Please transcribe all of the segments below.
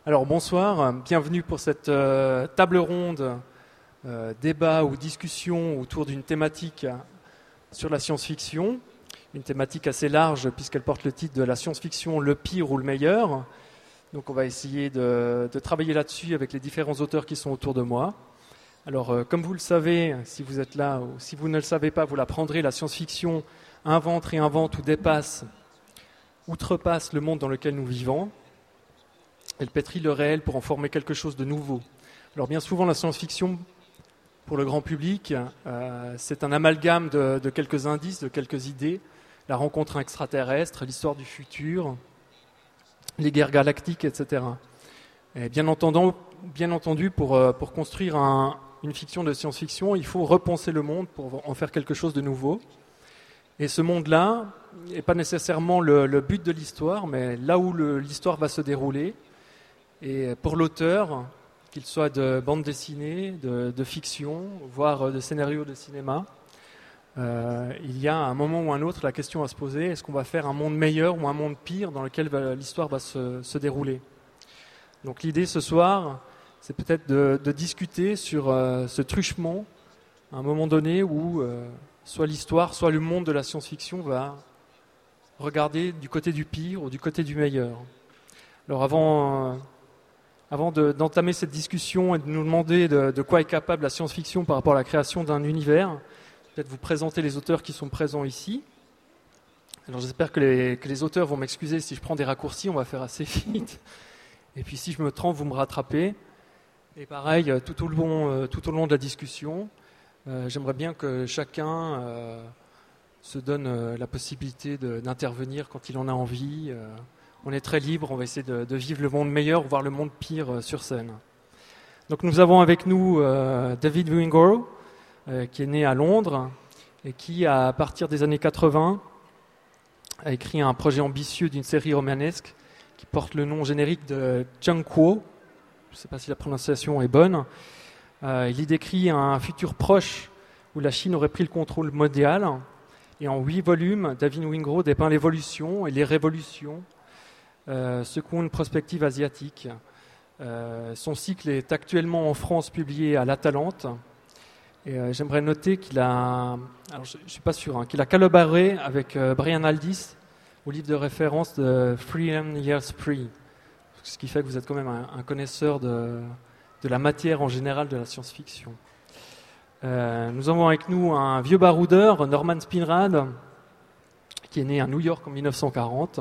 Alors bonsoir, bienvenue pour cette table ronde, débat ou discussion autour d'une thématique sur la science-fiction. Une thématique assez large puisqu'elle porte le titre de la science-fiction, le pire ou le meilleur. Donc on va essayer de travailler là-dessus avec les différents auteurs qui sont autour de moi. Alors comme vous le savez, si vous êtes là ou si vous ne le savez pas, vous l'apprendrez, la science-fiction invente, réinvente ou dépasse, outrepasse le monde dans lequel nous vivons. Elle pétrit le réel pour en former quelque chose de nouveau. Alors bien souvent, la science-fiction, pour le grand public, c'est un amalgame de quelques indices, de quelques idées. La rencontre extraterrestre, l'histoire du futur, les guerres galactiques, etc. Et bien entendu, pour construire une fiction de science-fiction, il faut repenser le monde pour en faire quelque chose de nouveau. Et ce monde-là n'est pas nécessairement le but de l'histoire, mais là où l'histoire va se dérouler. Et pour l'auteur, qu'il soit de bande dessinée, de fiction, voire de scénario de cinéma, il y a à un moment ou un autre la question à se poser, est-ce qu'on va faire un monde meilleur ou un monde pire dans lequel l'histoire va se dérouler ? Donc l'idée ce soir, c'est peut-être de discuter sur ce truchement, à un moment donné où soit l'histoire, soit le monde de la science-fiction va regarder du côté du pire ou du côté du meilleur. Alors avant d'entamer cette discussion et de nous demander de quoi est capable la science-fiction par rapport à la création d'un univers, peut-être vous présenter les auteurs qui sont présents ici. Alors j'espère que les auteurs vont m'excuser si je prends des raccourcis, on va faire assez vite. Et puis si je me trompe, vous me rattrapez. Et pareil, tout au long de la discussion, j'aimerais bien que chacun se donne la possibilité d'intervenir quand il en a envie. On est très libre, on va essayer de vivre le monde meilleur, voire le monde pire sur scène. Donc nous avons avec nous David Wingro, qui est né à Londres et qui, à partir des années 80, a écrit un projet ambitieux d'une série romanesque qui porte le nom générique de Jianguo. Je ne sais pas si la prononciation est bonne. Il y décrit un futur proche où la Chine aurait pris le contrôle mondial. Et en 8 volumes, David Wingro dépeint l'évolution et les révolutions secouant une prospective asiatique. Son cycle est actuellement en France publié à l'Atalante. Et j'aimerais noter qu'il a, alors je suis pas sûr, qu'il a collaboré avec Brian Aldiss au livre de référence de 300 Years Free, ce qui fait que vous êtes quand même un connaisseur de la matière en général de la science-fiction. Nous avons avec nous un vieux baroudeur, Norman Spinrad, qui est né à New York en 1940.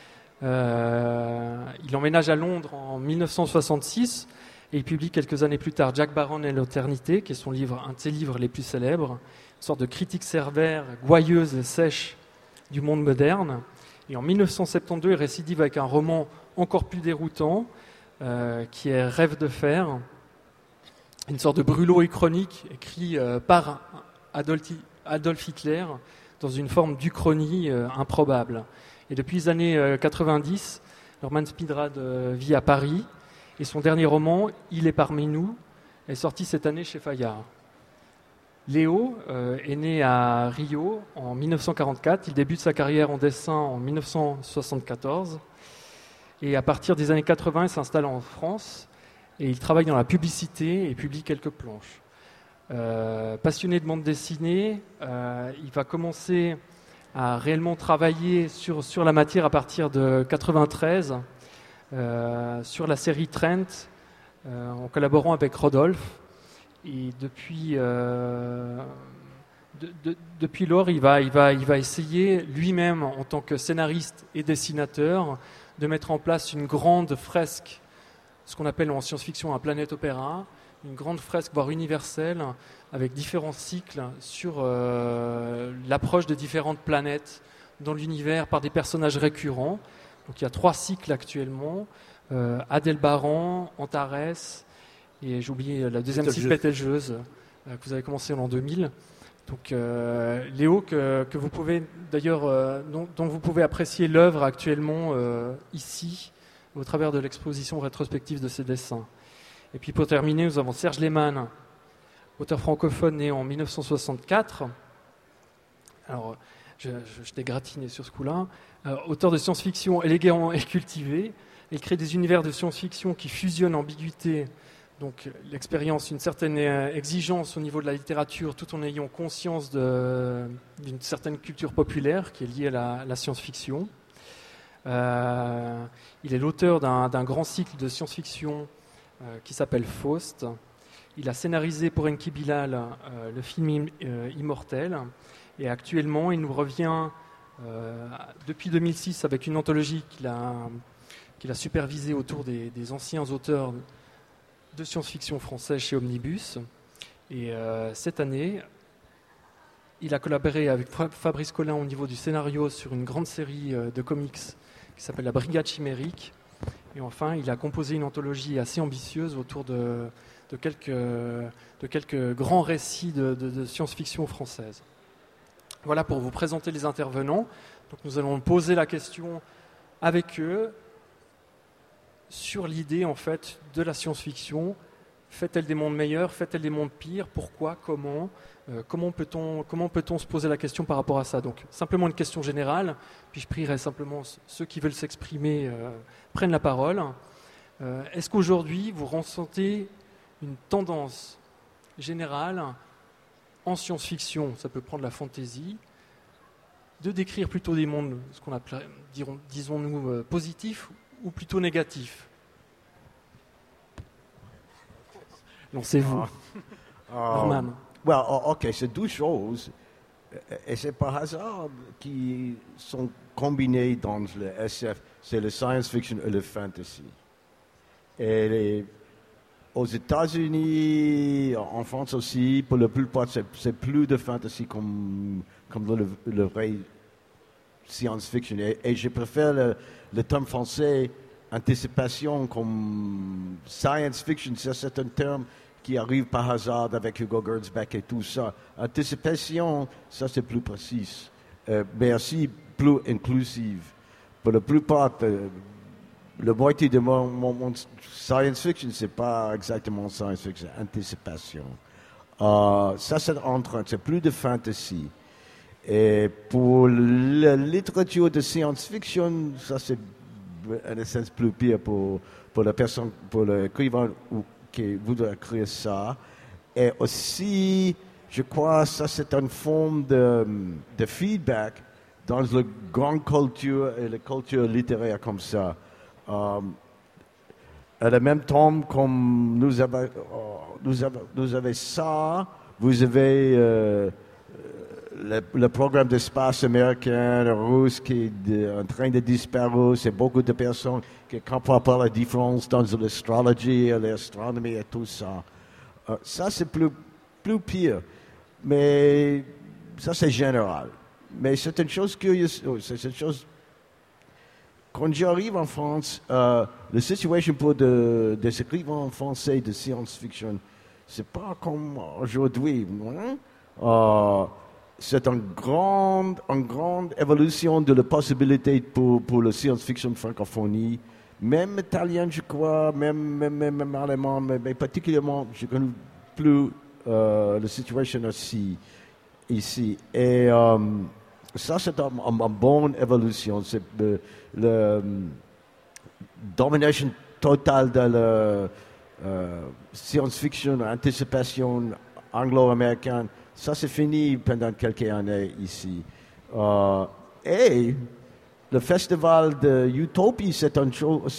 Il emménage à Londres en 1966 et il publie quelques années plus tard Jack Baron et l'éternité, qui est un de ses livres les plus célèbres, une sorte de critique sévère, gouailleuse et sèche du monde moderne. Et en 1972, il récidive avec un roman encore plus déroutant, qui est Rêve de fer, une sorte de brûlot uchronique écrit par Adolf Hitler dans une forme d'uchronie improbable. Et depuis les années 90, Norman Spinrad vit à Paris et son dernier roman, Il est parmi nous, est sorti cette année chez Fayard. Léo est né à Rio en 1944, il débute sa carrière en dessin en 1974 et à partir des années 80, il s'installe en France et il travaille dans la publicité et publie quelques planches. Passionné de bande dessinée, il va commencer à réellement travailler sur la matière à partir de 93, sur la série Trent, en collaborant avec Rodolphe. Et depuis lors, il va essayer lui-même, en tant que scénariste et dessinateur, de mettre en place une grande fresque, ce qu'on appelle en science-fiction un planète opéra, une grande fresque, voire universelle, avec différents cycles sur l'approche de différentes planètes dans l'univers par des personnages récurrents. Donc il y a 3 cycles actuellement, Adelbaran, Antares, et j'ai oublié la deuxième cycle, Betelgeuse, que vous avez commencé en l'an 2000. Donc Léo, que vous pouvez d'ailleurs, dont vous pouvez apprécier l'œuvre actuellement ici, au travers de l'exposition rétrospective de ses dessins. Et puis pour terminer, nous avons Serge Lehmann, auteur francophone né en 1964. Alors, je t'ai gratiné sur ce coup-là. Auteur de science-fiction élégant et cultivé, Il crée des univers de science-fiction qui fusionnent ambiguïté, donc l'expérience, une certaine exigence au niveau de la littérature, tout en ayant conscience d'une certaine culture populaire qui est liée à la science-fiction. Il est l'auteur d'un grand cycle de science-fiction qui s'appelle Faust. Il a scénarisé pour Enki Bilal le film Immortel. Et actuellement, il nous revient depuis 2006 avec une anthologie qu'il a supervisée autour des anciens auteurs de science-fiction français chez Omnibus. Et cette année, il a collaboré avec Fabrice Collin au niveau du scénario sur une grande série de comics qui s'appelle La Brigade Chimérique. Et enfin, il a composé une anthologie assez ambitieuse autour de quelques grands récits de science-fiction française. Voilà pour vous présenter les intervenants. Donc nous allons poser la question avec eux sur l'idée en fait de la science-fiction. Fait-elle des mondes meilleurs? Fait-elle des mondes pires? Pourquoi? Comment? Comment peut-on se poser la question par rapport à ça? Donc simplement une question générale, puis je prierai simplement ceux qui veulent s'exprimer prennent la parole. Est-ce qu'aujourd'hui vous ressentez une tendance générale en science-fiction, ça peut prendre la fantaisie, de décrire plutôt des mondes, ce qu'on appelle, disons-nous, positifs ou plutôt négatifs? Lancez-vous. Norman. Well, ok, c'est deux choses, et c'est par hasard qui sont combinées dans le SF, c'est le science fiction et le fantasy. Et aux États-Unis, en France aussi, pour la plupart, c'est plus de fantasy comme le vrai science-fiction. Et je préfère le terme français, anticipation, comme science-fiction. Ça, c'est un terme qui arrive par hasard avec Hugo Gernsback et tout ça. Anticipation, ça, c'est plus précis, mais aussi plus inclusive. Pour la plupart, la moitié de mon science-fiction, c'est pas exactement science-fiction, c'est anticipation. Ça, c'est plus de fantasy. Et pour la littérature de science-fiction, ça, c'est en essence plus pire pour la personne, pour l'écrivain qui voudrait écrire ça. Et aussi, je crois, ça, c'est une forme de feedback dans la grande culture et la culture littéraire comme ça. À la même temps, comme nous avons ça, vous avez le programme d'espace américain, russe qui est en train de disparaître. C'est beaucoup de personnes qui ne comprennent pas la différence dans l'astrologie et l'astronomie et tout ça. Ça, c'est plus pire. Mais ça, c'est général. Mais c'est une chose curieuse. C'est une chose. Quand j'arrive en France, la situation pour des écrivains français de science-fiction, c'est pas comme aujourd'hui. Hein? C'est une grande évolution de la possibilité pour la science-fiction francophonie. Même italien, je crois, même allemand, mais particulièrement, je connais plus la situation aussi ici. Et ça, c'est une bonne évolution. C'est la domination totale de la science-fiction, anticipation anglo-américaine. Ça, c'est fini pendant quelques années ici. Et le festival de Utopie, c'est une chose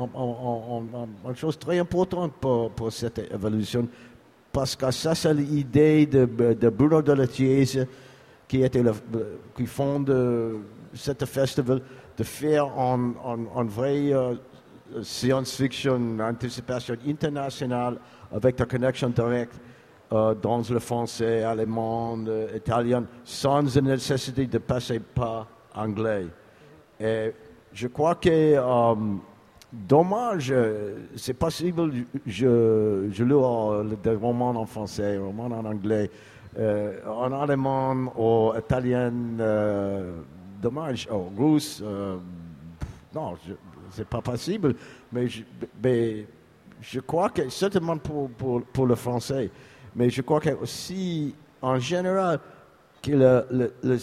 très importante pour cette évolution, parce que ça, c'est l'idée de Bruno Delatiese, qui fonde ce festival, de faire un vrai science-fiction, anticipation internationale avec la connexion directe dans le français, allemand, italien, sans la nécessité de passer par anglais. Et je crois que dommage, c'est possible, je lis des romans en français, romans en anglais, en allemand ou italien, dommage, russe, non, c'est pas possible, mais je crois que, certainement pour le français, mais je crois que aussi, en général, que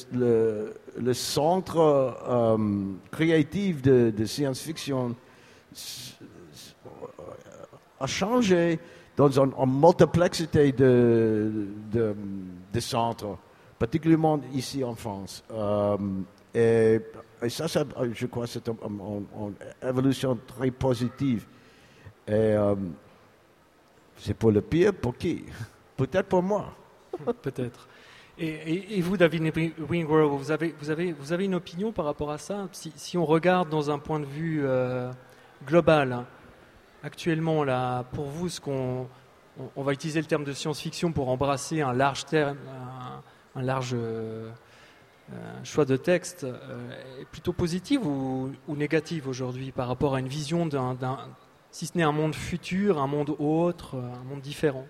le centre créatif de science-fiction, a changé dans une multiplicité de centres, particulièrement ici en France. Et ça, je crois que c'est une évolution très positive. Et c'est pour le pire, pour qui? Peut-être pour moi. Peut-être. Et vous, David Wingworth, vous avez une opinion par rapport à ça? Si on regarde dans un point de vue global, hein, actuellement, là, pour vous, on va utiliser le terme de science-fiction pour embrasser un large terme, un large choix de texte, est plutôt positif ou négatif aujourd'hui par rapport à une vision si ce n'est un monde futur, un monde autre, un monde différent?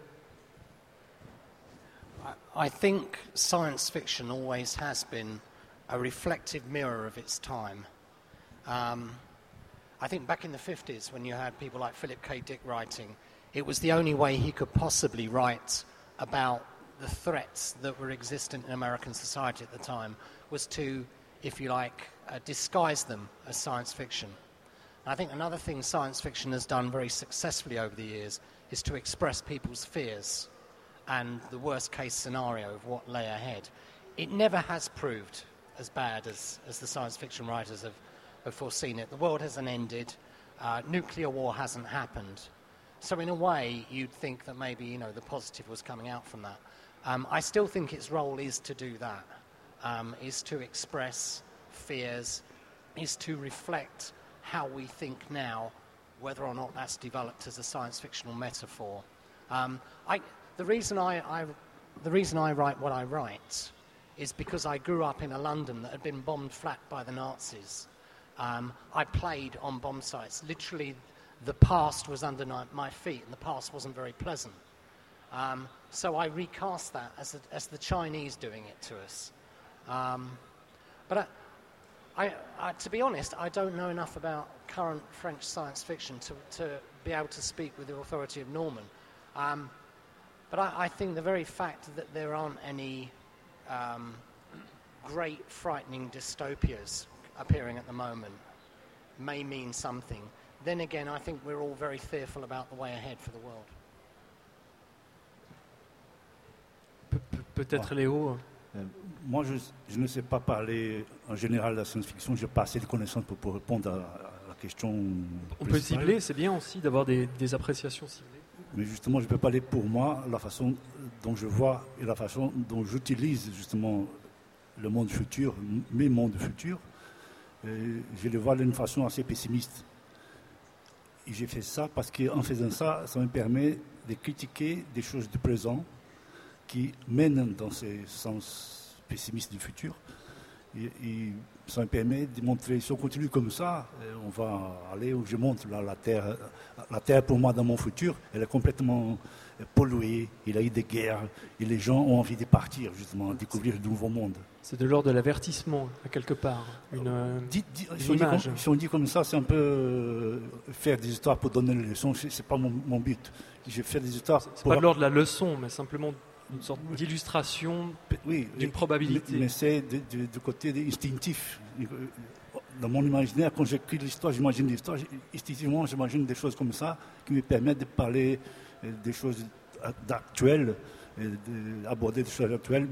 I think science fiction always has been a reflective mirror of its time. I think back in the 50s, when you had people like Philip K. Dick writing, it was the only way he could possibly write about the threats that were existent in American society at the time, was to, if you like, disguise them as science fiction. And I think another thing science fiction has done very successfully over the years is to express people's fears and the worst case scenario of what lay ahead. It never has proved as bad as the science fiction writers have foreseen it. The world hasn't ended, nuclear war hasn't happened. So in a way, you'd think that maybe, the positive was coming out from that. I still think its role is to do that, is to express fears, is to reflect how we think now, whether or not that's developed as a science fictional metaphor. The reason I write what I write is because I grew up in a London that had been bombed flat by the Nazis. I played on bomb sites. Literally, the past was under my feet, and the past wasn't very pleasant. So I recast that as the Chinese doing it to us. But to be honest, I don't know enough about current French science fiction to be able to speak with the authority of Norman. But I think the very fact that there aren't any great, frightening dystopias appearing at the moment may mean something. Then again, I think we're all very fearful about the way ahead for the world. Peut-être Léo. Moi, je ne sais pas parler en général de la science-fiction. Je n'ai pas assez de connaissances pour répondre à la question. On peut cibler, c'est bien aussi d'avoir des appréciations ciblées. Mais justement, je ne peux pas aller pour moi, la façon dont je vois et la façon dont j'utilise justement le monde futur, mes mondes futurs. Je les vois d'une façon assez pessimiste. Et j'ai fait ça parce qu'en faisant ça, ça me permet de critiquer des choses du présent qui mènent dans ce sens pessimiste du futur. Et ça me permet de montrer, si on continue comme ça, on va aller où je montre là, la Terre. La Terre, pour moi, dans mon futur, elle est complètement polluée, il y a eu des guerres, et les gens ont envie de partir, justement, découvrir de nouveaux mondes. C'est de l'ordre de l'avertissement, à quelque part, une image. Si on dit comme ça, c'est un peu faire des histoires pour donner les leçons, c'est pas mon but. Je fais des histoires c'est pas de l'ordre de la leçon, mais simplement une sorte d'illustration d'une probabilité. Mais c'est du côté instinctif. Dans mon imaginaire, quand j'écris l'histoire, j'imagine l'histoire, instinctivement, j'imagine des choses comme ça qui me permettent de parler des choses actuelles, d'aborder des choses actuelles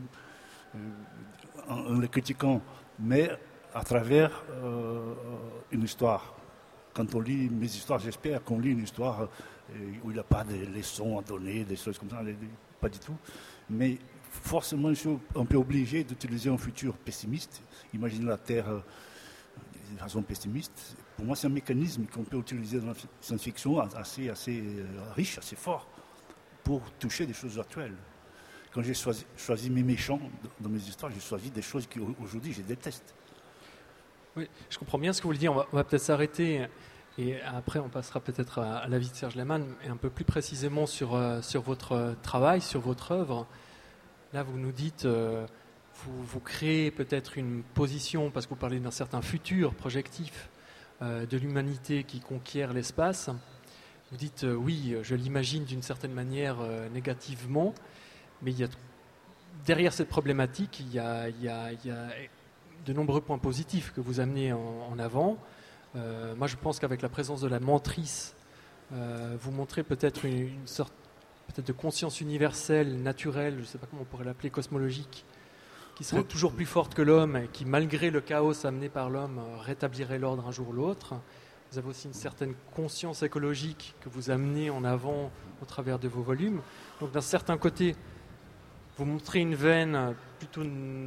en les critiquant, mais à travers une histoire. Quand on lit mes histoires, j'espère qu'on lit une histoire où il n'y a pas de leçons à donner, des choses comme ça, pas du tout. Mais forcément, je suis un peu obligé d'utiliser un futur pessimiste. Imaginer la Terre de façon pessimiste. Pour moi, c'est un mécanisme qu'on peut utiliser dans la science-fiction assez riche, assez fort, pour toucher des choses actuelles. Quand j'ai choisi mes méchants dans mes histoires, j'ai choisi des choses qu'aujourd'hui je déteste. Oui, je comprends bien ce que vous voulez dire. On va peut-être s'arrêter et après on passera peut-être à l'avis de Serge Lehmann et un peu plus précisément sur votre travail, sur votre œuvre. Là, vous nous dites, vous créez peut-être une position, parce que vous parlez d'un certain futur projectif de l'humanité qui conquiert l'espace. Vous dites, oui, je l'imagine d'une certaine manière négativement, mais derrière cette problématique, il y a de nombreux points positifs que vous amenez en avant. Moi, je pense qu'avec la présence de la mentrice, vous montrez peut-être une sorte peut-être de conscience universelle, naturelle, je ne sais pas comment on pourrait l'appeler, cosmologique, qui serait toujours plus forte que l'homme et qui, malgré le chaos amené par l'homme, rétablirait l'ordre un jour ou l'autre. Vous avez aussi une certaine conscience écologique que vous amenez en avant au travers de vos volumes. Donc d'un certain côté, vous montrez une veine plutôt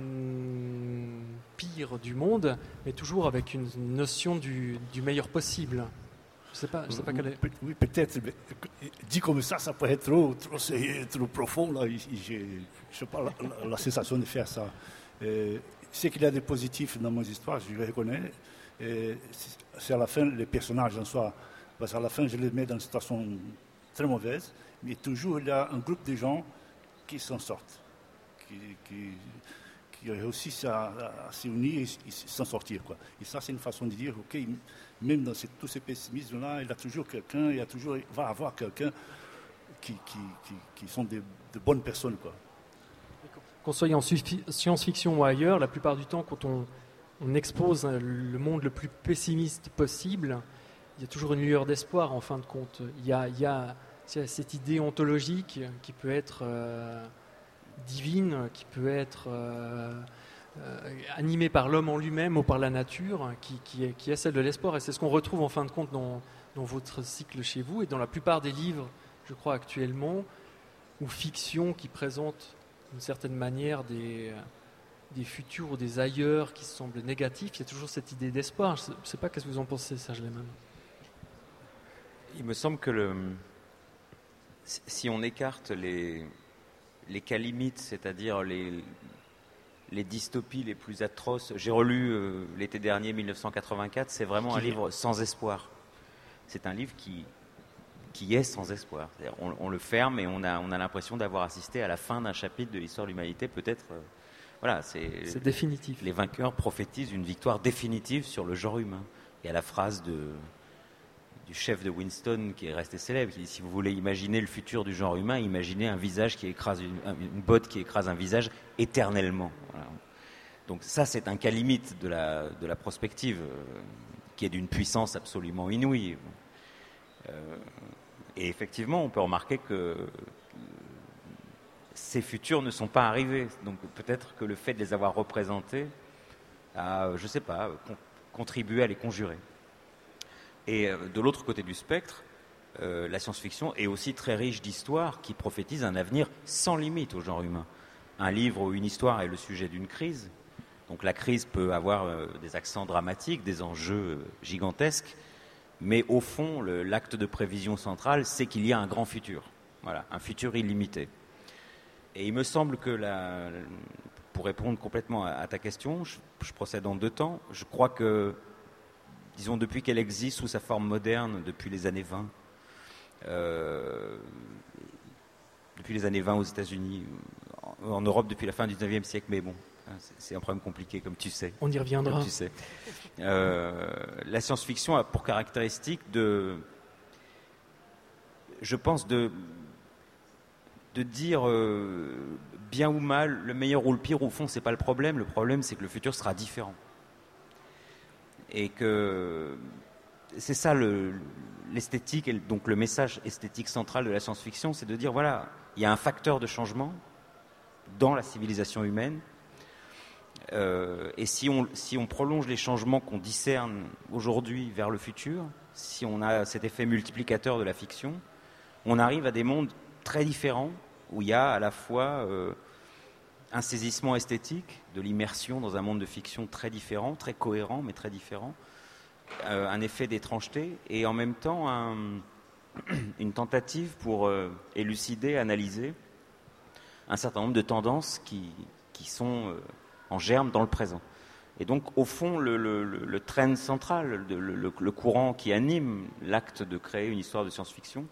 pire du monde, mais toujours avec une notion du meilleur possible. Je sais pas quelle est... Oui, peut-être. Mais dit comme ça peut être trop profond. Là. Je n'ai pas la sensation de faire ça. C'est qu'il y a des positifs dans mon histoire, je le reconnais. C'est à la fin, les personnages en soi. Parce qu'à la fin, je les mets dans une situation très mauvaise. Mais toujours, il y a un groupe de gens qui s'en sortent, qui réussissent à s'unir et s'en sortir. Quoi. Et ça, c'est une façon de dire, OK, même dans tous ces pessimismes-là, il y a toujours quelqu'un, il va avoir quelqu'un qui sont de bonnes personnes. Quoi. Qu'on soit en science-fiction ou ailleurs, la plupart du temps, quand on expose le monde le plus pessimiste possible, il y a toujours une lueur d'espoir en fin de compte. Il y a cette idée ontologique qui peut être divine, qui peut être animée par l'homme en lui-même ou par la nature, qui est celle de l'espoir. Et c'est ce qu'on retrouve en fin de compte dans votre cycle chez vous et dans la plupart des livres, je crois actuellement, ou fiction qui présentent d'une certaine manière des futurs ou des ailleurs qui semblent négatifs. Il y a toujours cette idée d'espoir. Je ne sais pas qu'est-ce que vous en pensez, Serge Lehmann. Il me semble que si on écarte les cas limites, c'est-à-dire les dystopies les plus atroces. J'ai relu l'été dernier 1984, c'est vraiment un livre sans espoir. C'est un livre qui est sans espoir. On le ferme et on a l'impression d'avoir assisté à la fin d'un chapitre de l'histoire de l'humanité, peut-être. Voilà, c'est définitif. Les vainqueurs prophétisent une victoire définitive sur le genre humain. Il y a la phrase du chef de Winston qui est resté célèbre, qui dit: si vous voulez imaginer le futur du genre humain, imaginez un visage qui écrase une botte qui écrase un visage éternellement. Voilà. Donc ça, c'est un cas limite de la prospective qui est d'une puissance absolument inouïe. Et effectivement, on peut remarquer que ces futurs ne sont pas arrivés. Donc peut-être que le fait de les avoir représentés a, je ne sais pas, contribué à les conjurer. Et de l'autre côté du spectre, la science-fiction est aussi très riche d'histoires qui prophétisent un avenir sans limite au genre humain. Un livre ou une histoire est le sujet d'une crise. Donc la crise peut avoir des accents dramatiques, des enjeux gigantesques, mais au fond, l'acte de prévision central, c'est qu'il y a un grand futur. Voilà, un futur illimité. Et il me semble que, pour répondre complètement à ta question, je procède en deux temps. Je crois que, disons, depuis qu'elle existe sous sa forme moderne, depuis les années 20, depuis les années 20 aux États-Unis, en Europe depuis la fin du 19e siècle, mais bon, c'est un problème compliqué, comme tu sais. On y reviendra. Comme tu sais. La science-fiction a pour caractéristique je pense, de dire bien ou mal, le meilleur ou le pire, au fond, c'est pas le problème. Le problème, c'est que le futur sera différent. Et que c'est ça l'esthétique, et donc le message esthétique central de la science-fiction, c'est de dire, voilà, il y a un facteur de changement dans la civilisation humaine, et si on prolonge les changements qu'on discerne aujourd'hui vers le futur, si on a cet effet multiplicateur de la fiction, on arrive à des mondes très différents, où il y a à la fois un saisissement esthétique, de l'immersion dans un monde de fiction très différent, très cohérent, mais très différent, un effet d'étrangeté, et en même temps une tentative pour élucider, analyser un certain nombre de tendances qui sont en germe dans le présent. Et donc, au fond, le trend central, le courant qui anime l'acte de créer une histoire de science-fiction,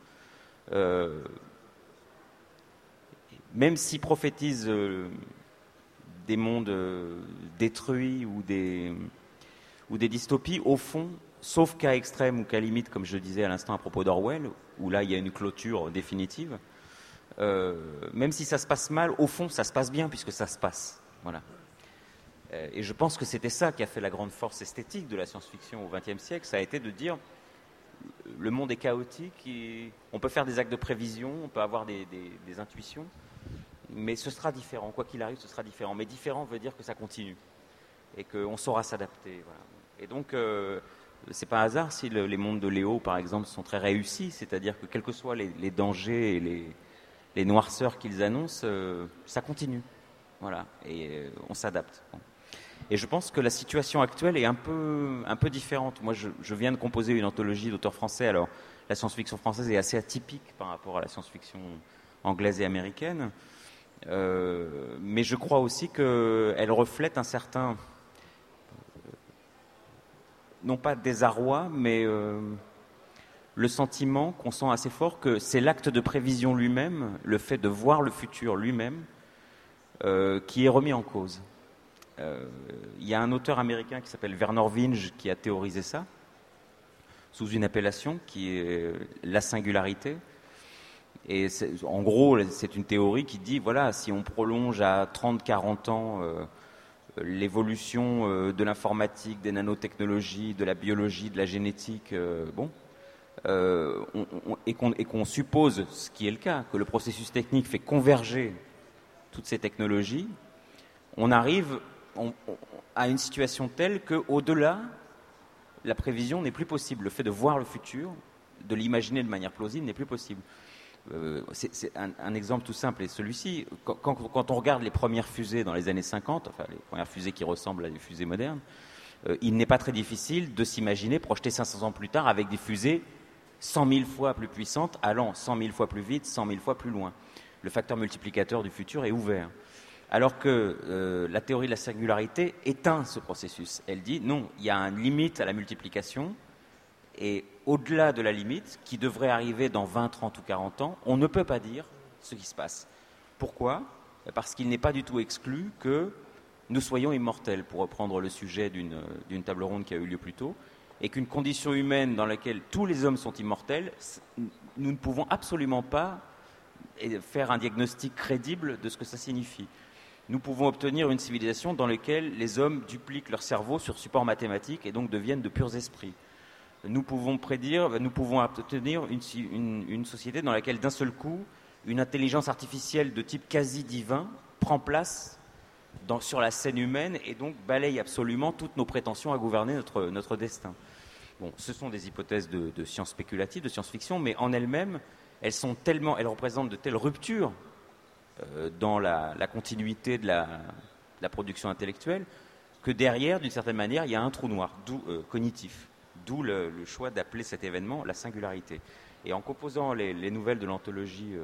même s'il prophétise des mondes détruits ou des dystopies, au fond, sauf cas extrême ou cas limite, comme je disais à l'instant à propos d'Orwell, où là il y a une clôture définitive, même si ça se passe mal, au fond ça se passe bien puisque ça se passe. Voilà. Et je pense que c'était ça qui a fait la grande force esthétique de la science-fiction au XXe siècle. Ça a été de dire le monde est chaotique, on peut faire des actes de prévision, on peut avoir des intuitions, mais ce sera différent. Quoi qu'il arrive, ce sera différent. Mais différent veut dire que ça continue et qu'on saura s'adapter. Voilà. Et donc, c'est pas un hasard si les mondes de Léo, par exemple, sont très réussis. C'est-à-dire que quels que soient les dangers et les noirceurs qu'ils annoncent, ça continue. Voilà. Et on s'adapte. Bon. Et je pense que la situation actuelle est un peu différente. Moi, je viens de composer une anthologie d'auteurs français. Alors, la science-fiction française est assez atypique par rapport à la science-fiction anglaise et américaine. Mais je crois aussi qu'elle reflète un certain, non pas désarroi, mais le sentiment qu'on sent assez fort que c'est l'acte de prévision lui-même, le fait de voir le futur lui-même, qui est remis en cause. Il y a un auteur américain qui s'appelle Vernor Vinge qui a théorisé ça sous une appellation qui est la singularité. Et en gros, c'est une théorie qui dit, voilà, si on prolonge à 30-40 ans l'évolution de l'informatique, des nanotechnologies, de la biologie, de la génétique, et qu'on suppose, ce qui est le cas, que le processus technique fait converger toutes ces technologies, on arrive à une situation telle qu'au-delà, la prévision n'est plus possible. Le fait de voir le futur, de l'imaginer de manière plausible, n'est plus possible. C'est un exemple tout simple, et celui-ci, quand on regarde les premières fusées dans les années 50, enfin les premières fusées qui ressemblent à des fusées modernes, il n'est pas très difficile de s'imaginer projeter 500 ans plus tard avec des fusées 100 000 fois plus puissantes, allant 100 000 fois plus vite, 100 000 fois plus loin. Le facteur multiplicateur du futur est ouvert. Alors que la théorie de la singularité éteint ce processus. Elle dit non, il y a une limite à la multiplication, et au-delà de la limite, qui devrait arriver dans 20, 30 ou 40 ans, on ne peut pas dire ce qui se passe. Pourquoi ? Parce qu'il n'est pas du tout exclu que nous soyons immortels, pour reprendre le sujet d'une table ronde qui a eu lieu plus tôt, et qu'une condition humaine dans laquelle tous les hommes sont immortels, nous ne pouvons absolument pas faire un diagnostic crédible de ce que ça signifie. Nous pouvons obtenir une civilisation dans laquelle les hommes dupliquent leur cerveau sur support mathématique et donc deviennent de purs esprits. Nous pouvons obtenir une société dans laquelle d'un seul coup, une intelligence artificielle de type quasi divin prend place sur la scène humaine et donc balaye absolument toutes nos prétentions à gouverner notre destin. Bon, ce sont des hypothèses de science spéculative, de science-fiction, mais en elles-mêmes, elles représentent de telles ruptures dans la continuité de la production intellectuelle, que derrière, d'une certaine manière, il y a un trou noir cognitif, d'où le choix d'appeler cet événement la singularité. Et en composant les nouvelles de l'anthologie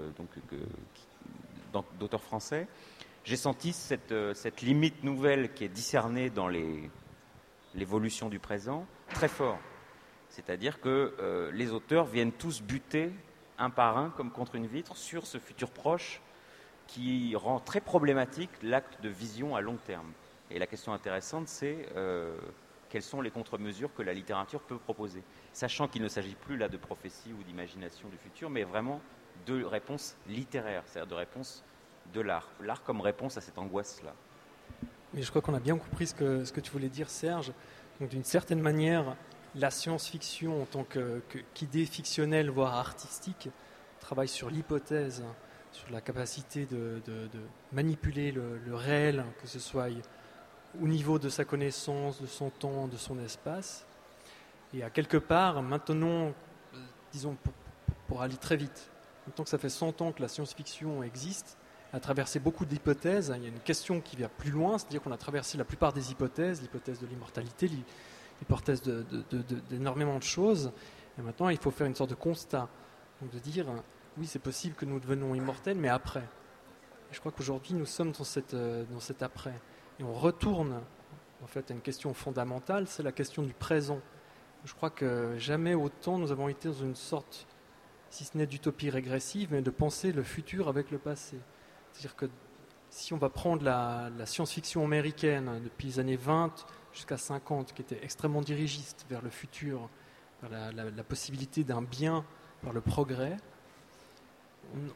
d'auteurs français, j'ai senti cette limite nouvelle qui est discernée dans l'évolution du présent très fort. C'est-à-dire que les auteurs viennent tous buter un par un, comme contre une vitre, sur ce futur proche qui rend très problématique l'acte de vision à long terme. Et la question intéressante, c'est quelles sont les contre-mesures que la littérature peut proposer, sachant qu'il ne s'agit plus là de prophétie ou d'imagination du futur, mais vraiment de réponses littéraires, c'est-à-dire de réponses de l'art comme réponse à cette angoisse-là. Mais je crois qu'on a bien compris ce que tu voulais dire, Serge. Donc, d'une certaine manière, la science-fiction en tant qu'idée fictionnelle, voire artistique, travaille sur l'hypothèse, sur la capacité de manipuler le réel, que ce soit au niveau de sa connaissance, de son temps, de son espace. Et à quelque part, maintenant, disons, pour aller très vite, maintenant que ça fait 100 ans que la science-fiction existe, a traversé beaucoup d'hypothèses. Il y a une question qui va plus loin, c'est-à-dire qu'on a traversé la plupart des hypothèses, l'hypothèse de l'immortalité, l'hypothèse d'énormément de choses. Et maintenant, il faut faire une sorte de constat, donc de dire, oui, c'est possible que nous devenions immortels, mais après. Et je crois qu'aujourd'hui, nous sommes dans cet après. Et on retourne, en fait, à une question fondamentale, c'est la question du présent. Je crois que jamais autant nous avons été dans une sorte, si ce n'est d'utopie régressive, mais de penser le futur avec le passé. C'est-à-dire que si on va prendre la science-fiction américaine depuis les années 20 jusqu'à 50, qui était extrêmement dirigiste vers le futur, vers la possibilité d'un bien, vers le progrès,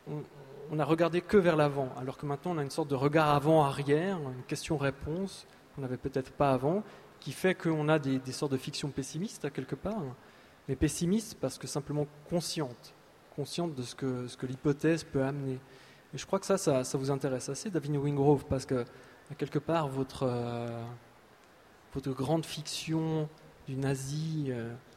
on n'a regardé que vers l'avant, alors que maintenant on a une sorte de regard avant-arrière, une question-réponse, qu'on n'avait peut-être pas avant, qui fait qu'on a des sortes de fictions pessimistes à quelque part, mais pessimistes parce que simplement conscientes de ce que l'hypothèse peut amener. Et je crois que ça vous intéresse assez, David Wingrove, parce que à quelque part votre grande fiction d'une Asie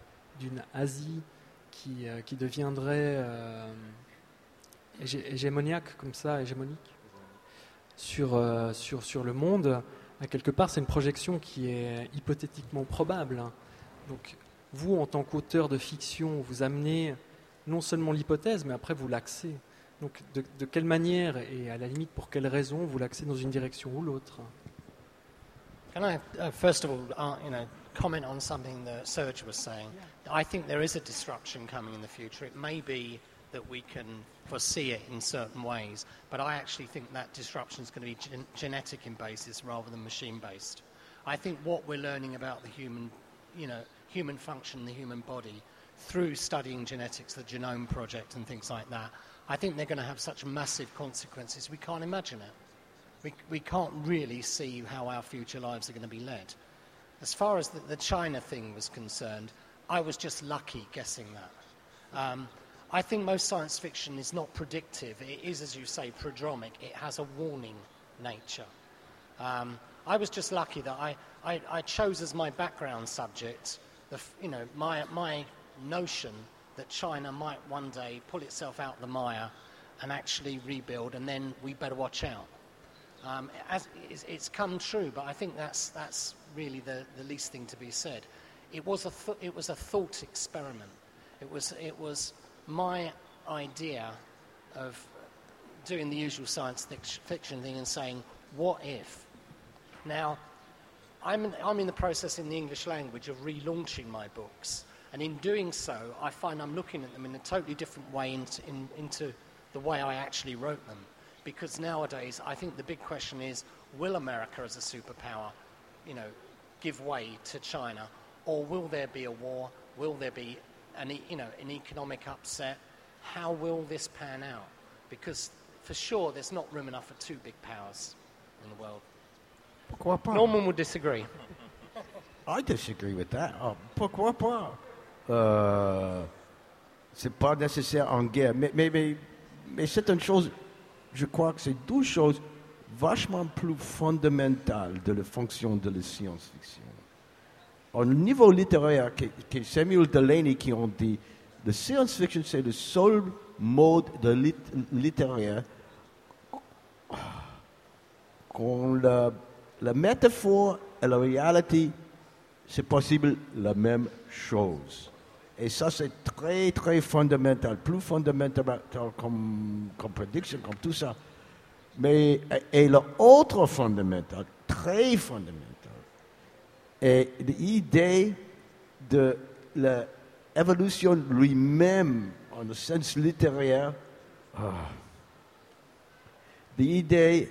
qui deviendrait hégémoniaque comme ça, hégémonique sur le monde, à quelque part c'est une projection qui est hypothétiquement probable. Donc vous, en tant qu'auteur de fiction, vous amenez non seulement l'hypothèse, mais après vous l'axez. Donc de quelle manière et à la limite pour quelles raisons vous l'axez dans une direction ou l'autre? Can I, first of all, comment on something that Serge was saying? I think there is a disruption coming in the future. It may be that we can foresee it in certain ways, but I actually think that disruption is going to be genetic in basis rather than machine-based. I think what we're learning about the human function, the human body, through studying genetics, the Genome Project and things like that, I think they're going to have such massive consequences we can't imagine it. We can't really see how our future lives are going to be led. As far as the China thing was concerned, I was just lucky guessing that. I think most science fiction is not predictive. It is, as you say, prodromic. It has a warning nature. I was just lucky that I chose as my background subject, my notion that China might one day pull itself out the mire and actually rebuild, and then we better watch out. It's come true, but I think that's really the least thing to be said. It was a thought experiment. It was my idea of doing the usual science fiction thing and saying, what if? Now, I'm in the process in the English language of relaunching my books, and in doing so, I find I'm looking at them in a totally different way into the way I actually wrote them. Because nowadays, I think the big question is, will America as a superpower, give way to China, or will there be a war? Will there be an economic upset? How will this pan out? Because for sure, there's not room enough for two big powers in the world. Pourquoi pas? Norman would disagree. I disagree with that. Pourquoi pas? C'est pas nécessaire en guerre, mais c'est une chose. Je crois que c'est deux choses vachement plus fondamentales de la fonction de la science-fiction. Au niveau littéraire, que Samuel Delany qui ont dit, la science-fiction c'est le seul mode de littéraire quand la métaphore et la réalité, c'est possible la même chose. Et ça, c'est très, très fondamental, plus fondamental comme prédiction, comme tout ça. Mais, et l'autre fondamental, très fondamental, est l'idée de l'évolution lui-même, en le sens littéraire, l'idée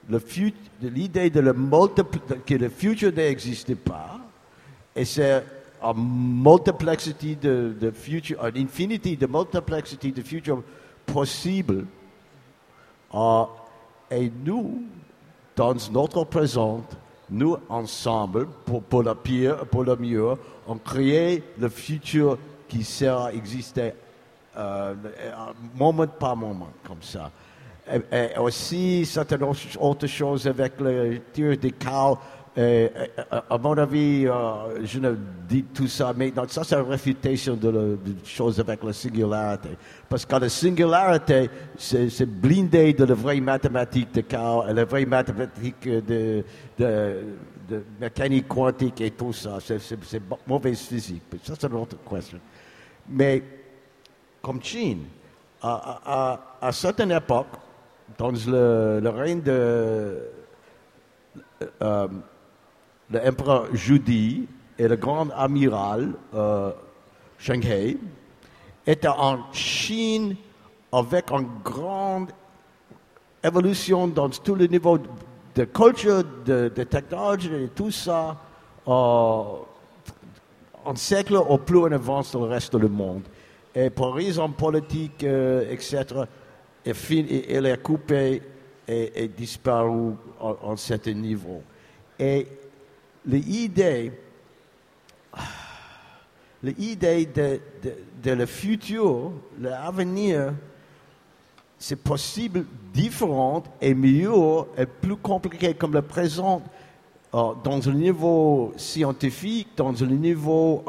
que le futur n'existe pas, et c'est a multiplicity de future, an infinity de multiplicity de futurs possibles. Et nous, dans notre présent, nous ensemble, pour le pire, pour le mieux, on crée le futur qui sera exister moment par moment, comme ça. Et aussi, certaines autres choses avec le tir des chaos. À mon avis, je ne dis tout ça, mais non, ça c'est une réfutation de choses avec la singularité. Parce que la singularité, c'est blindé de la vraie mathématique de chaos et la vraie mathématique de mécanique quantique et tout ça. C'est mauvaise physique. Ça c'est une autre question. Mais, comme Chine, à certaines époques, dans le règne de l'empereur Judi et le grand amiral Zheng He étaient en Chine avec une grande évolution dans tous les niveaux de culture, de technologie et tout ça, un siècle au plus en avance dans le reste du monde. Et pour raisons politiques, etc., elle est coupée et disparue à un certain niveau. Et l'idée de le futur, l'avenir, c'est possible, différent et mieux et plus compliqué comme le présent, dans le niveau scientifique, dans le niveau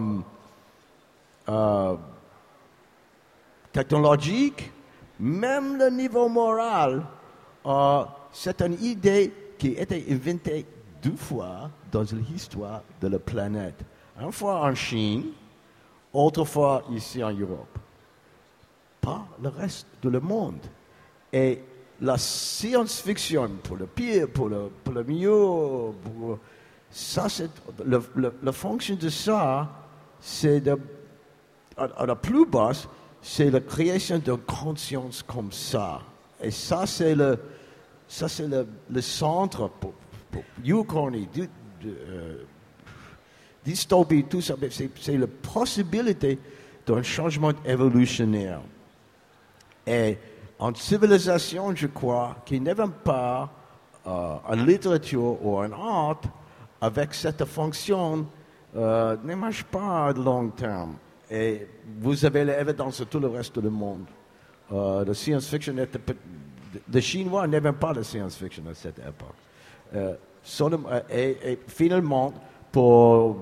technologique, même le niveau moral. C'est une idée qui a été inventée 2 fois dans l'histoire de la planète. Une fois en Chine, autre fois ici en Europe. Pas le reste de le monde. Et la science-fiction, pour le pire, pour le mieux, ça, c'est la fonction de ça, c'est à la plus basse, c'est la création d'une conscience comme ça. Et ça, c'est le centre pour Uchrony, dystopie, tout ça. C'est la possibilité d'un changement évolutionnaire. Et en civilisation, je crois qu'il n'y avait pas en littérature ou en art avec cette fonction ne marche pas à long terme. Et vous avez l'évidence de tout le reste du monde. La science-fiction les Chinois n'avaient pas de science-fiction à cette époque. Et finalement, pour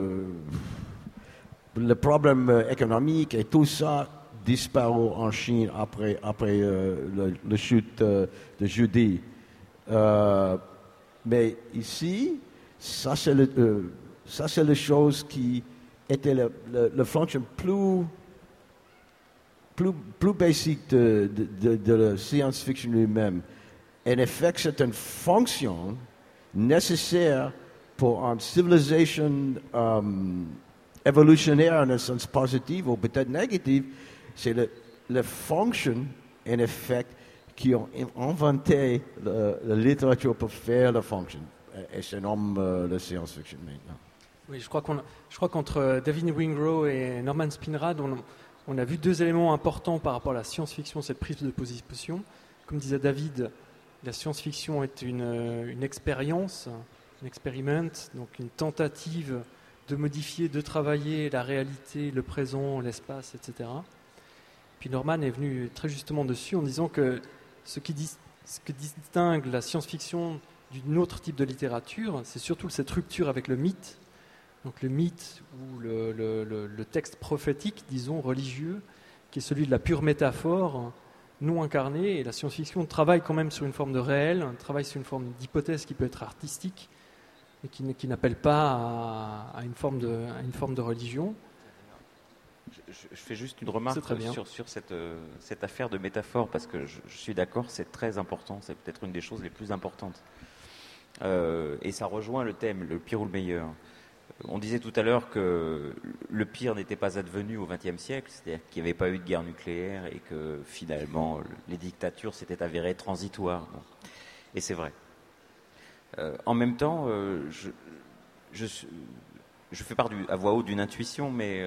le problème économique et tout ça, disparu en Chine après la chute de Judée. Mais ici, ça c'est la chose qui était la fonction plus basique de la science-fiction lui-même. En effet, c'est une fonction nécessaire pour une civilisation évolutionnaire en un sens positif ou peut-être négatif. C'est la fonction, en effet, qui ont inventé la littérature pour faire la fonction. Et c'est nomme la science-fiction maintenant. Oui, je crois qu'entre David Wingrow et Norman Spinrad, on a vu 2 éléments importants par rapport à la science-fiction, cette prise de position. Comme disait David, la science-fiction est une expérience, un experiment, donc une tentative de modifier, de travailler la réalité, le présent, l'espace, etc. Puis Norman est venu très justement dessus en disant que ce qui distingue la science-fiction d'un autre type de littérature, c'est surtout cette rupture avec le mythe. Donc le mythe ou le texte prophétique, disons, religieux, qui est celui de la pure métaphore non incarnée. Et la science-fiction travaille quand même sur une forme de réel, travaille sur une forme d'hypothèse qui peut être artistique, et qui n'appelle pas à une forme de religion. Je fais juste une remarque sur cette affaire de métaphore, parce que je suis d'accord, c'est très important, c'est peut-être une des choses les plus importantes. Et ça rejoint le thème, le pire ou le meilleur. On disait tout à l'heure que le pire n'était pas advenu au XXe siècle, c'est-à-dire qu'il n'y avait pas eu de guerre nucléaire et que finalement les dictatures s'étaient avérées transitoires. Bon. Et c'est vrai. En même temps, je fais part à voix haute d'une intuition, mais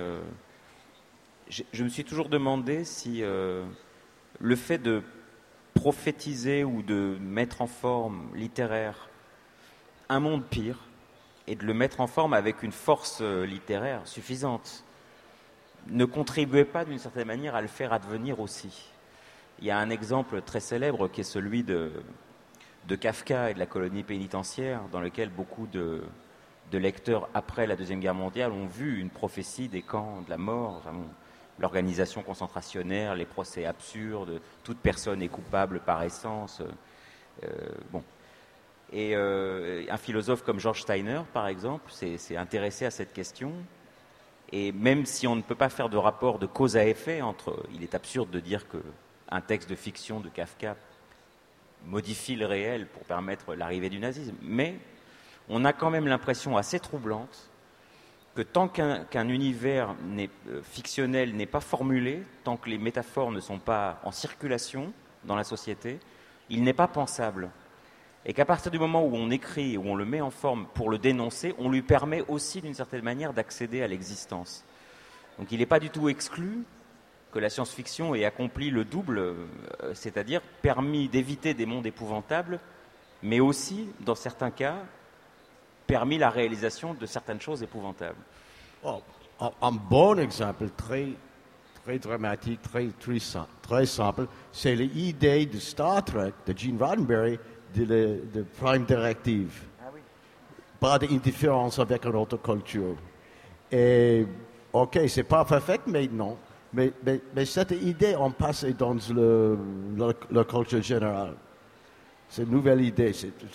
je me suis toujours demandé si le fait de prophétiser ou de mettre en forme littéraire un monde pire, et de le mettre en forme avec une force littéraire suffisante, ne contribuait pas d'une certaine manière à le faire advenir aussi. Il y a un exemple très célèbre qui est celui de Kafka et de la colonie pénitentiaire, dans lequel beaucoup de lecteurs après la Deuxième Guerre mondiale ont vu une prophétie des camps de la mort, enfin, l'organisation concentrationnaire, les procès absurdes, toute personne est coupable par essence. Bon. Et un philosophe comme George Steiner, par exemple, s'est intéressé à cette question. Et même si on ne peut pas faire de rapport de cause à effet il est absurde de dire qu'un texte de fiction de Kafka modifie le réel pour permettre l'arrivée du nazisme. Mais on a quand même l'impression assez troublante que tant qu'un univers fictionnel n'est pas formulé, tant que les métaphores ne sont pas en circulation dans la société, il n'est pas pensable. Et qu'à partir du moment où on écrit, où on le met en forme pour le dénoncer, on lui permet aussi d'une certaine manière d'accéder à l'existence. Donc il n'est pas du tout exclu que la science-fiction ait accompli le double, c'est-à-dire permis d'éviter des mondes épouvantables, mais aussi, dans certains cas, permis la réalisation de certaines choses épouvantables. Oh, un bon exemple très dramatique, très simple, c'est l'idée de Star Trek de Gene Roddenberry de Prime Directive. Pas d'interférence avec une autre culture. Et, ok, c'est pas parfait maintenant, mais cette idée en passé dans la culture générale. C'est une nouvelle idée.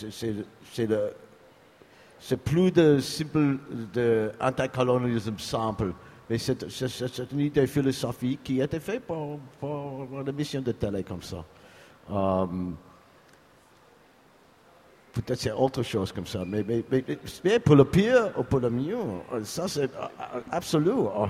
C'est plus de simple anticolonialisme simple, mais c'est une idée philosophique qui a été faite pour une émission de télé comme ça. Peut-être c'est autre chose comme ça, mais pour le pire ou pour le mieux, ça c'est absolu.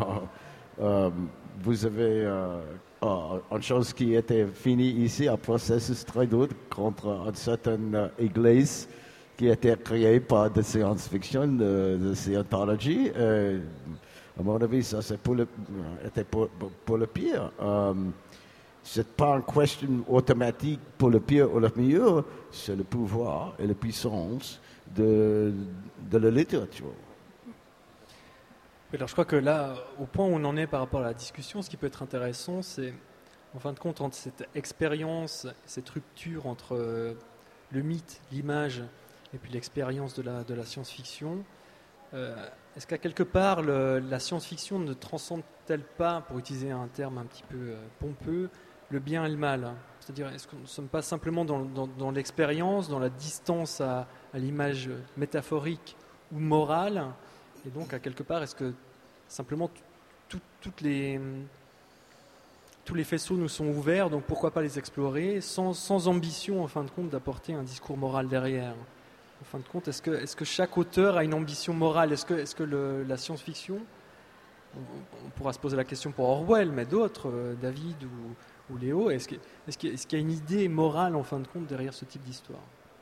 Vous avez une chose qui était finie ici, un processus très dur contre une certaine église qui a été créée par de science-fiction, de Scientology. À mon avis, ça c'est pour le pire. C'est pas une question automatique pour le pire ou le meilleur, c'est le pouvoir et la puissance de la littérature. Alors je crois que là, au point où on en est par rapport à la discussion, ce qui peut être intéressant, c'est en fin de compte entre cette expérience, cette rupture entre le mythe, l'image et puis l'expérience de la science-fiction. Est-ce qu'à quelque part la science-fiction ne transcende-t-elle pas, pour utiliser un terme un petit peu pompeux, le bien et le mal? C'est-à-dire, est-ce que nous ne sommes pas simplement dans l'expérience, dans la distance à l'image métaphorique ou morale? Et donc, à quelque part, est-ce que simplement tous les faisceaux nous sont ouverts, donc pourquoi pas les explorer, sans ambition, en fin de compte, d'apporter un discours moral derrière? En fin de compte, est-ce que chaque auteur a une ambition morale? Est-ce que la science-fiction, on pourra se poser la question pour Orwell, mais d'autres, David ou Léo, est-ce qu'il y a une idée morale, en fin de compte, derrière ce type d'histoire?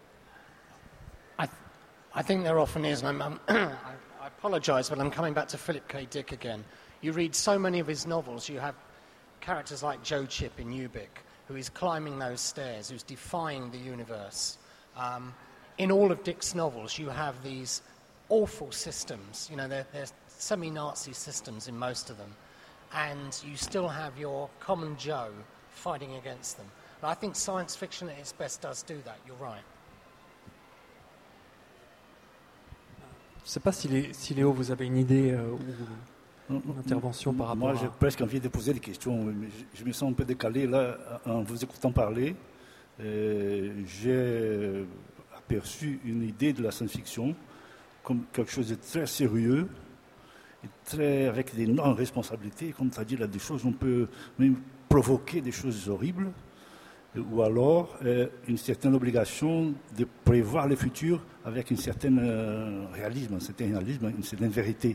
I think there often is, and I apologise, but I'm coming back to Philip K. Dick again. You read so many of his novels, you have characters like Joe Chip in Ubik, who is climbing those stairs, who's defying the universe. In all of Dick's novels, you have these awful systems. You know, they're semi-Nazi systems in most of them. And you still have your common Joe fighting against them. And I think science fiction at its best does do that, you're right. Je ne sais pas si Léo, vous avez une idée ou une intervention par rapport Moi, j'ai presque envie de poser des questions, mais je me sens un peu décalé là en vous écoutant parler. J'ai aperçu une idée de la science-fiction comme quelque chose de très sérieux, et avec d'énormes responsabilités. Comme tu as dit, là, des choses, on peut même provoquer des choses horribles, ou alors une certaine obligation de prévoir le futur avec un certain réalisme, une certaine vérité.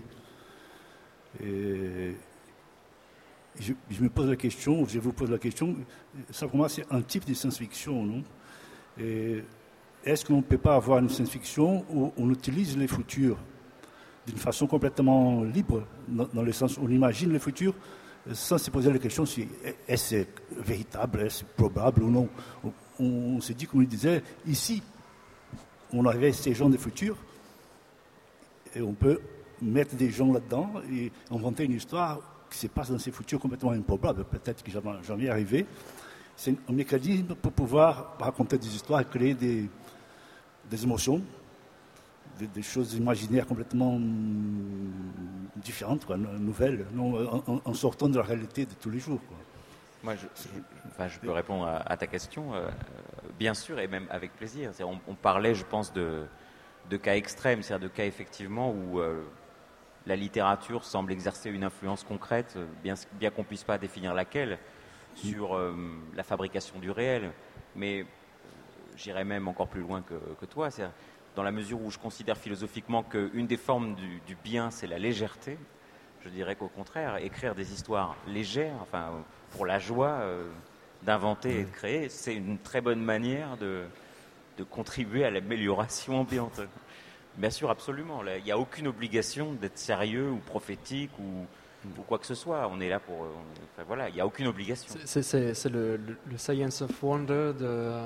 Et je me pose la question, je vous pose la question, ça pour moi c'est un type de science-fiction, non? Et est-ce qu'on ne peut pas avoir une science-fiction où on utilise le futur d'une façon complètement libre, dans le sens où on imagine le futur sans se poser la question si est-ce véritable, est-ce probable ou non? On se dit, comme il disait, ici, on avait ces gens du futur et on peut mettre des gens là-dedans et inventer une histoire qui se passe dans ces futurs complètement improbables, peut-être que jamais arrivé. C'est un mécanisme pour pouvoir raconter des histoires et créer des émotions, des choses imaginaires complètement différentes, quoi, nouvelles, en sortant de la réalité de tous les jours, quoi. Moi, je peux répondre à ta question, bien sûr, et même avec plaisir. On parlait, je pense, de cas extrêmes, c'est-à-dire de cas effectivement où la littérature semble exercer une influence concrète, bien qu'on ne puisse pas définir laquelle, sur la fabrication du réel. Mais j'irais même encore plus loin que toi, c'est-à-dire dans la mesure où je considère philosophiquement qu'une des formes du bien, c'est la légèreté. Je dirais qu'au contraire, écrire des histoires légères, enfin, pour la joie d'inventer et de créer, c'est une très bonne manière de contribuer à l'amélioration ambiante. Bien sûr, absolument. Il n'y a aucune obligation d'être sérieux ou prophétique ou quoi que ce soit. On est là pour... voilà, il n'y a aucune obligation. C'est le Science of Wonder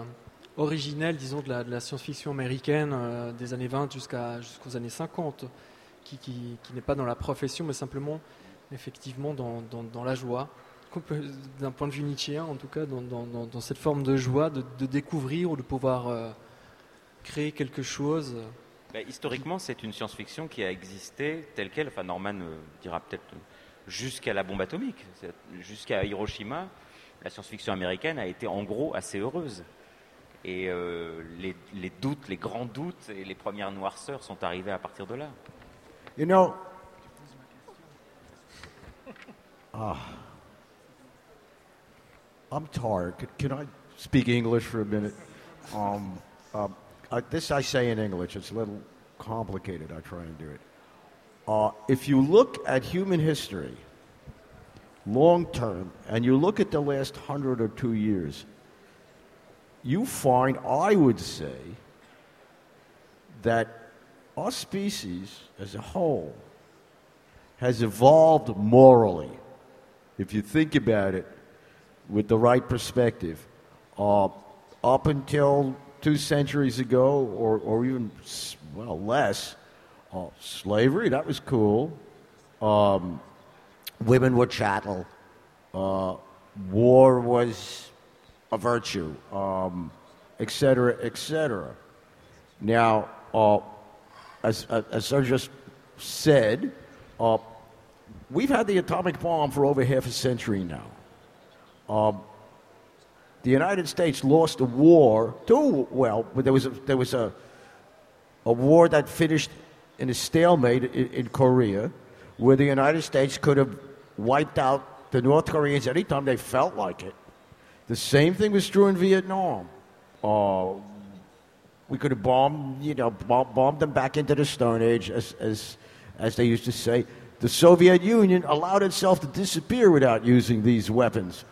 originelle, disons, de la science-fiction américaine des années 20 jusqu'aux années 50, qui n'est pas dans la profession, mais simplement, effectivement, dans la joie. D'un point de vue nietzschéen, en tout cas, dans cette forme de joie, de découvrir ou de pouvoir créer quelque chose. Historiquement, c'est une science-fiction qui a existé telle qu'elle. Enfin, Norman dira peut-être jusqu'à la bombe atomique, jusqu'à Hiroshima, la science-fiction américaine a été en gros assez heureuse. Et les doutes, les grands doutes et les premières noirceurs sont arrivés à partir de là. You know, I'm tired. Can I speak English for a minute? This I say in English. It's a little complicated. I try and do it. If you look at human history, long term, and you look at the last 100 or 2 years, you find, I would say, that our species as a whole has evolved morally. If you think about it, with the right perspective. Up until 2 centuries ago, or even, well, less, slavery, that was cool. Women were chattel. War was a virtue, et cetera, et cetera. Now, as I just said, we've had the atomic bomb for over half a century now. The United States lost a war there was a war that finished in a stalemate in Korea, where the United States could have wiped out the North Koreans anytime they felt like it. The same thing was true in Vietnam. We could have bombed them back into the Stone Age, as they used to say. The Soviet Union allowed itself to disappear without using these weapons.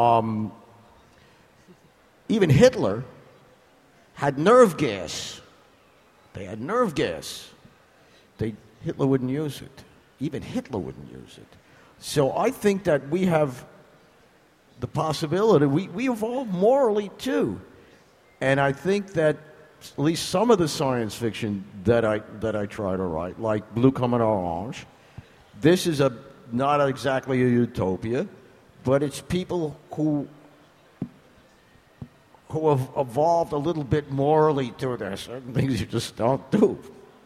Even Hitler had nerve gas. They had nerve gas. Hitler wouldn't use it. Even Hitler wouldn't use it. So I think that we have the possibility. We evolve morally too, and I think that at least some of the science fiction that I try to write, like Blue Comme Orange, this is not exactly a utopia. But it's people who have evolved a little bit morally too. There are certain things you just don't do.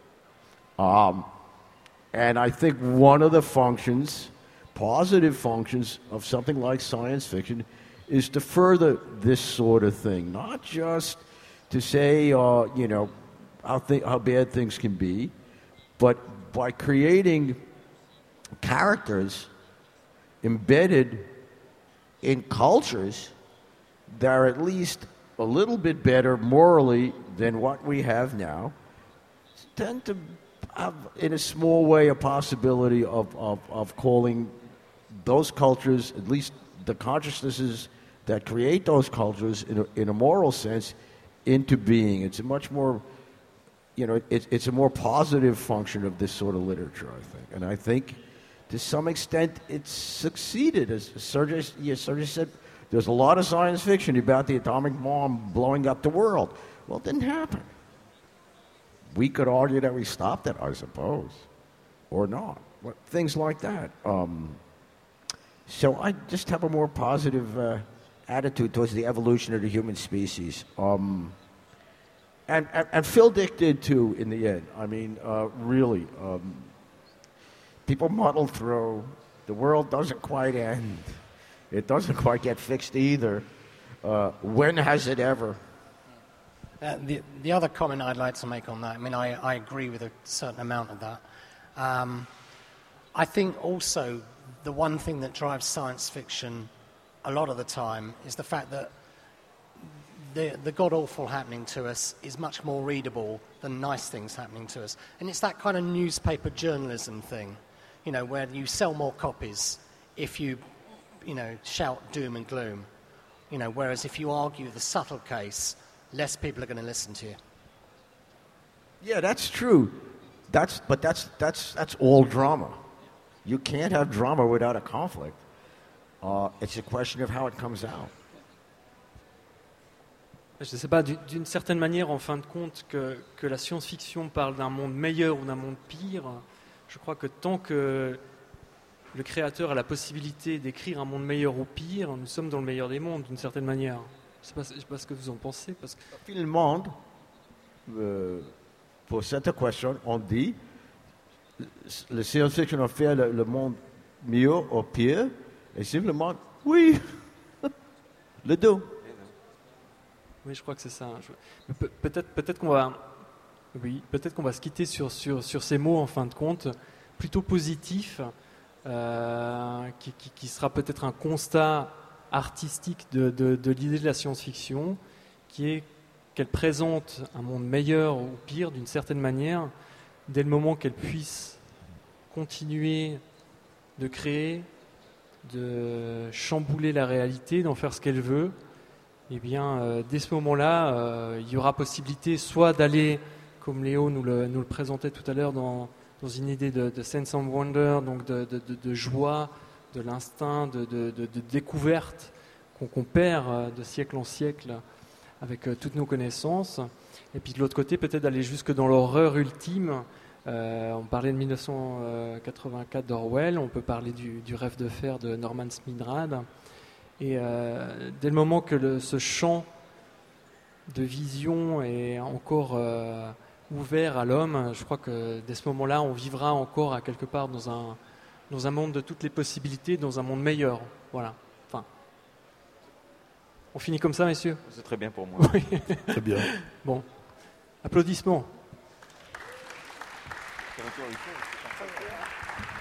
And I think one of the functions, positive functions of something like science fiction, is to further this sort of thing. Not just to say, how bad things can be, but by creating characters embedded in cultures that are at least a little bit better morally than what we have now, tend to have, in a small way, a possibility of calling those cultures, at least the consciousnesses that create those cultures in a moral sense, into being. It's a much more, it's a more positive function of this sort of literature, I think. And I think to some extent, it's succeeded. As Sergei said, there's a lot of science fiction about the atomic bomb blowing up the world. Well, it didn't happen. We could argue that we stopped it, I suppose, or not. Things like that. So I just have a more positive attitude towards the evolution of the human species. And Phil Dick did too, in the end. I mean, really. People muddle through. The world doesn't quite end. It doesn't quite get fixed either. When has it ever? The other comment I'd like to make on that, I mean, I agree with a certain amount of that. I think also the one thing that drives science fiction a lot of the time is the fact that the god-awful happening to us is much more readable than nice things happening to us. And it's that kind of newspaper journalism thing, where you sell more copies if you shout doom and gloom. Whereas if you argue the subtle case, less people are going to listen to you. Yeah, that's true. That's all drama. You can't have drama without a conflict. It's a question of how it comes out. Je ne sais pas, d'une certaine manière, en fin de compte, que la science-fiction parle d'un monde meilleur ou d'un monde pire, je crois que tant que le créateur a la possibilité d'écrire un monde meilleur ou pire, nous sommes dans le meilleur des mondes, d'une certaine manière. Je ne sais pas ce que vous en pensez. Parce que... Finalement, pour cette question, on dit le science-fiction a fait le monde mieux ou pire, et simplement, oui, le deux. Oui, je crois que c'est ça. Peut-être qu'on va, peut-être qu'on va se quitter sur ces mots en fin de compte, plutôt positifs, qui sera peut-être un constat artistique de l'idée de la science-fiction, qui est qu'elle présente un monde meilleur ou pire d'une certaine manière, dès le moment qu'elle puisse continuer de créer, de chambouler la réalité, d'en faire ce qu'elle veut. Eh bien, dès ce moment-là, il y aura possibilité soit d'aller, comme Léo nous le présentait tout à l'heure, dans une idée de sense of wonder, donc de joie, de l'instinct, de découverte qu'on perd de siècle en siècle avec toutes nos connaissances. Et puis de l'autre côté, peut-être d'aller jusque dans l'horreur ultime. On parlait de 1984 d'Orwell, on peut parler du rêve de fer de Norman Sminrad. Et dès le moment que ce champ de vision est encore ouvert à l'homme, je crois que dès ce moment-là, on vivra encore à quelque part dans un monde de toutes les possibilités, dans un monde meilleur. Voilà. Enfin, on finit comme ça, messieurs ? C'est très bien pour moi. Oui. Très bien. Bon, applaudissements.